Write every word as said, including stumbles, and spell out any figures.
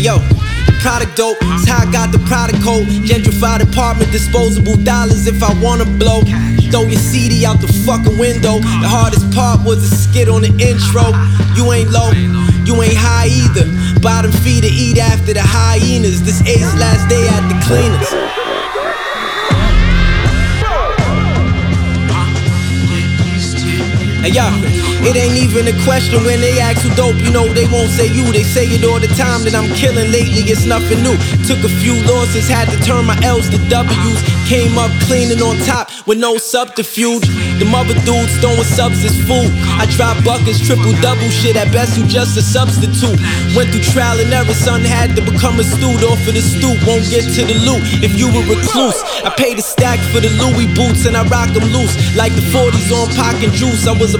Hey yo, product dope, it's how I got the product code. Gentrified apartment, disposable dollars if I wanna blow. Throw your C D out the fucking window. The hardest part was the skit on the intro. You ain't low, you ain't high either. Bottom feeder eat after the hyenas. This Ace last day at the cleaners. Hey yo, it ain't even a question when they ask who dope, you know they won't say you. They say it all the time that I'm killing lately, it's nothing new. Took a few losses, had to turn my L's to W's. Came up cleaning on top with no subterfuge. The mother dudes throwing subs as food. I drop buckets, triple double shit, at best you just a substitute. Went through trial and error, son, had to become a steward. Off of the stoop, won't get to the loot if you a recluse. I paid a stack for the Louis boots and I rock them loose like the forties on Pac and Juice. I was